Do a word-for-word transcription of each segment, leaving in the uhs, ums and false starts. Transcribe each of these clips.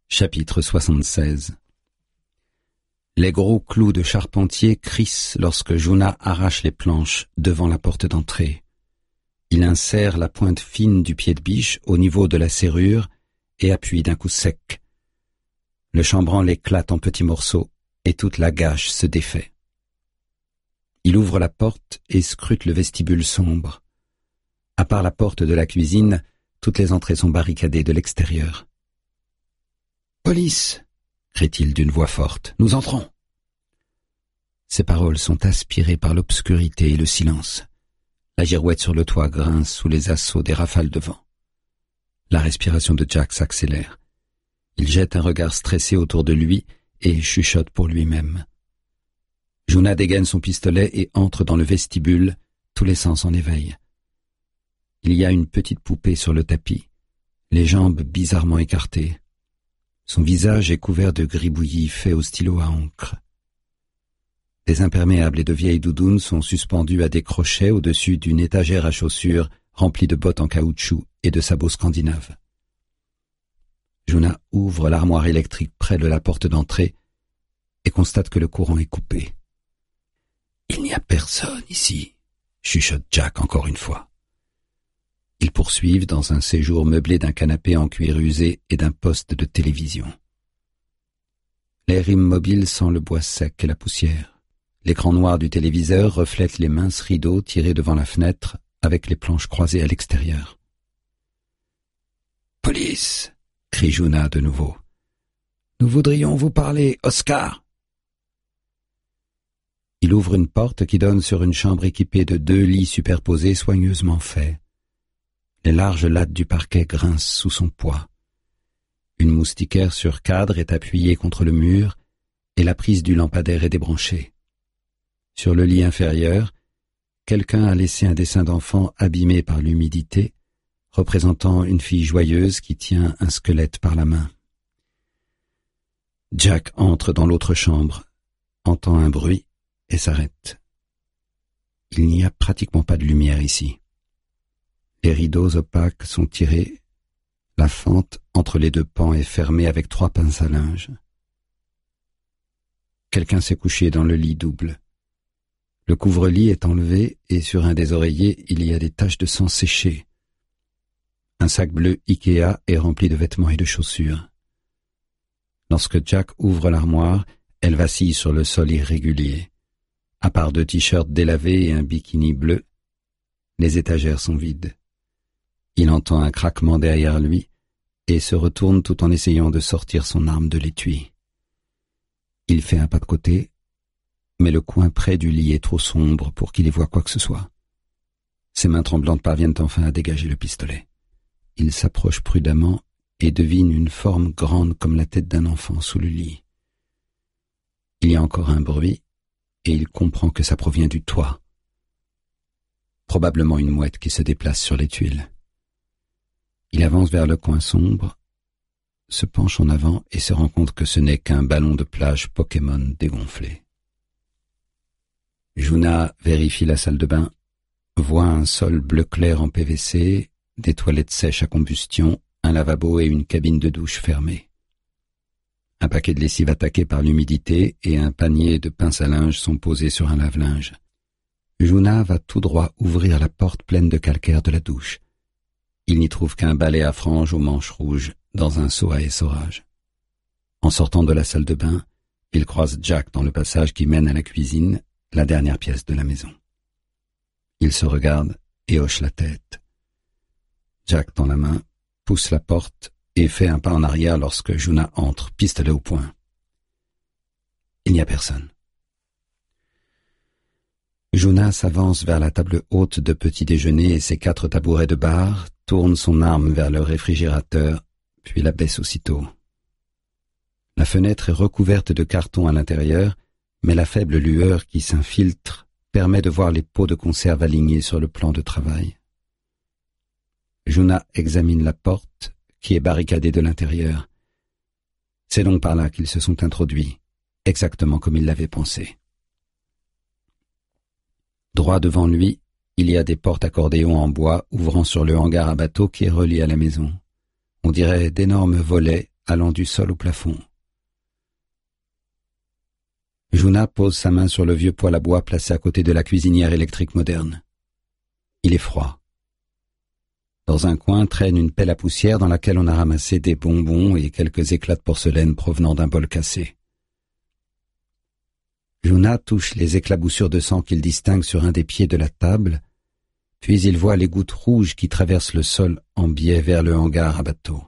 Chapitre soixante-seize. Les gros clous de charpentier crissent lorsque Juna arrache les planches devant la porte d'entrée. Il insère la pointe fine du pied de biche au niveau de la serrure et appuie d'un coup sec. Le chambranle éclate en petits morceaux et toute la gâche se défait. Il ouvre la porte et scrute le vestibule sombre. À part la porte de la cuisine, toutes les entrées sont barricadées de l'extérieur. « Police !» crie-t-il d'une voix forte. « Nous entrons !» Ces paroles sont aspirées par l'obscurité et le silence. La girouette sur le toit grince sous les assauts des rafales de vent. La respiration de Jack s'accélère. Il jette un regard stressé autour de lui et chuchote pour lui-même. Juna dégaine son pistolet et entre dans le vestibule, tous les sens en éveil. Il y a une petite poupée sur le tapis, les jambes bizarrement écartées. Son visage est couvert de gribouillis faits au stylo à encre. Des imperméables et de vieilles doudounes sont suspendus à des crochets au-dessus d'une étagère à chaussures remplie de bottes en caoutchouc et de sabots scandinaves. Juna ouvre l'armoire électrique près de la porte d'entrée et constate que le courant est coupé. « Il n'y a personne ici », chuchote Jack encore une fois. Ils poursuivent dans un séjour meublé d'un canapé en cuir usé et d'un poste de télévision. L'air immobile sent le bois sec et la poussière. L'écran noir du téléviseur reflète les minces rideaux tirés devant la fenêtre avec les planches croisées à l'extérieur. « Police !» crie Juna de nouveau. « Nous voudrions vous parler, Oscar !» Il ouvre une porte qui donne sur une chambre équipée de deux lits superposés soigneusement faits. Les larges lattes du parquet grincent sous son poids. Une moustiquaire sur cadre est appuyée contre le mur et la prise du lampadaire est débranchée. Sur le lit inférieur, quelqu'un a laissé un dessin d'enfant abîmé par l'humidité, représentant une fille joyeuse qui tient un squelette par la main. Jack entre dans l'autre chambre, entend un bruit et s'arrête. Il n'y a pratiquement pas de lumière ici. Les rideaux opaques sont tirés, la fente entre les deux pans est fermée avec trois pinces à linge. Quelqu'un s'est couché dans le lit double. Le couvre-lit est enlevé et sur un des oreillers, il y a des taches de sang séchées. Un sac bleu Ikea est rempli de vêtements et de chaussures. Lorsque Jack ouvre l'armoire, elle vacille sur le sol irrégulier. À part deux t-shirts délavés et un bikini bleu, les étagères sont vides. Il entend un craquement derrière lui et se retourne tout en essayant de sortir son arme de l'étui. Il fait un pas de côté, mais le coin près du lit est trop sombre pour qu'il y voie quoi que ce soit. Ses mains tremblantes parviennent enfin à dégager le pistolet. Il s'approche prudemment et devine une forme grande comme la tête d'un enfant sous le lit. Il y a encore un bruit et il comprend que ça provient du toit. Probablement une mouette qui se déplace sur les tuiles. Il avance vers le coin sombre, se penche en avant et se rend compte que ce n'est qu'un ballon de plage Pokémon dégonflé. Juna vérifie la salle de bain, voit un sol bleu clair en P V C, des toilettes sèches à combustion, un lavabo et une cabine de douche fermée. Un paquet de lessive attaqué par l'humidité et un panier de pinces à linge sont posés sur un lave-linge. Juna va tout droit ouvrir la porte pleine de calcaire de la douche. Il n'y trouve qu'un balai à franges aux manches rouges dans un seau à essorage. En sortant de la salle de bain, il croise Jack dans le passage qui mène à la cuisine, la dernière pièce de la maison. Il se regarde et hoche la tête. Jack, dans la main, pousse la porte et fait un pas en arrière lorsque Juna entre, pistolet au poing. Il n'y a personne. Juna s'avance vers la table haute de petit déjeuner et ses quatre tabourets de bar, tourne son arme vers le réfrigérateur, puis la baisse aussitôt. La fenêtre est recouverte de cartons à l'intérieur, mais la faible lueur qui s'infiltre permet de voir les pots de conserve alignés sur le plan de travail. Juna examine la porte, qui est barricadée de l'intérieur. C'est donc par là qu'ils se sont introduits, exactement comme il l'avait pensé. Droit devant lui, il y a des portes accordéons en bois ouvrant sur le hangar à bateau qui est relié à la maison. On dirait d'énormes volets allant du sol au plafond. Juna pose sa main sur le vieux poêle à bois placé à côté de la cuisinière électrique moderne. Il est froid. Dans un coin traîne une pelle à poussière dans laquelle on a ramassé des bonbons et quelques éclats de porcelaine provenant d'un bol cassé. Juna touche les éclaboussures de sang qu'il distingue sur un des pieds de la table, puis il voit les gouttes rouges qui traversent le sol en biais vers le hangar à bateau.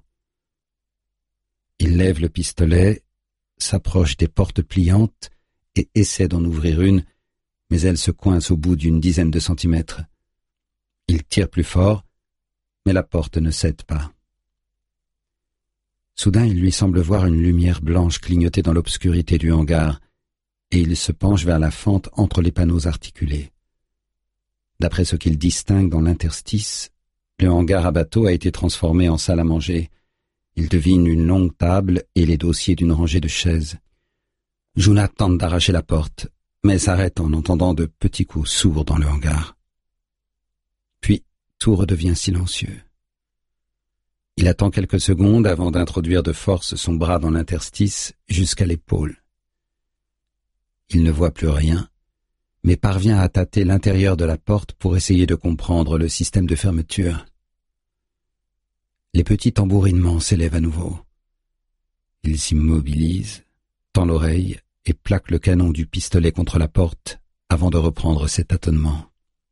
Il lève le pistolet, s'approche des portes pliantes et essaie d'en ouvrir une, mais elle se coince au bout d'une dizaine de centimètres. Il tire plus fort, mais la porte ne cède pas. Soudain, il lui semble voir une lumière blanche clignoter dans l'obscurité du hangar, et il se penche vers la fente entre les panneaux articulés. D'après ce qu'il distingue dans l'interstice, le hangar à bateau a été transformé en salle à manger. Il devine une longue table et les dossiers d'une rangée de chaises. Juna tente d'arracher la porte, mais s'arrête en entendant de petits coups sourds dans le hangar. Puis, tout redevient silencieux. Il attend quelques secondes avant d'introduire de force son bras dans l'interstice jusqu'à l'épaule. Il ne voit plus rien, mais parvient à tâter l'intérieur de la porte pour essayer de comprendre le système de fermeture. Les petits tambourinements s'élèvent à nouveau. Il s'immobilise, tend l'oreille et plaque le canon du pistolet contre la porte avant de reprendre ses tâtonnements.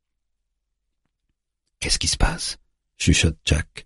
« Qu'est-ce qui se passe ?» chuchote Jack.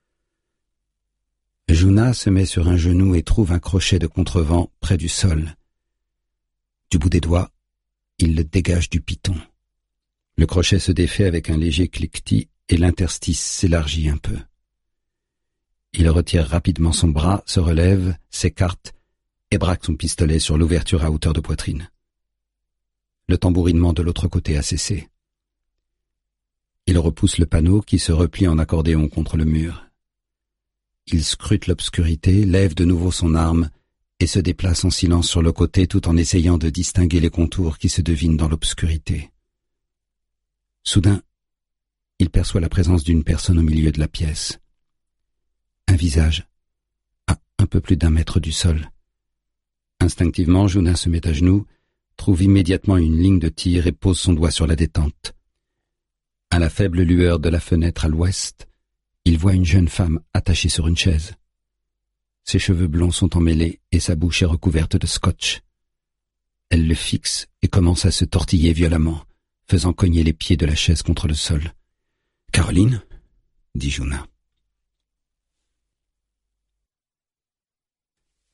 Juna se met sur un genou et trouve un crochet de contrevent près du sol. Du bout des doigts, il le dégage du piton. Le crochet se défait avec un léger cliquetis et l'interstice s'élargit un peu. Il retire rapidement son bras, se relève, s'écarte et braque son pistolet sur l'ouverture à hauteur de poitrine. Le tambourinement de l'autre côté a cessé. Il repousse le panneau qui se replie en accordéon contre le mur. Il scrute l'obscurité, lève de nouveau son arme et se déplace en silence sur le côté tout en essayant de distinguer les contours qui se devinent dans l'obscurité. Soudain, il perçoit la présence d'une personne au milieu de la pièce. Un visage, à un peu plus d'un mètre du sol. Instinctivement, Juna se met à genoux, trouve immédiatement une ligne de tir et pose son doigt sur la détente. À la faible lueur de la fenêtre à l'ouest, il voit une jeune femme attachée sur une chaise. Ses cheveux blonds sont emmêlés et sa bouche est recouverte de scotch. Elle le fixe et commence à se tortiller violemment, faisant cogner les pieds de la chaise contre le sol. « Caroline ?» dit Juna.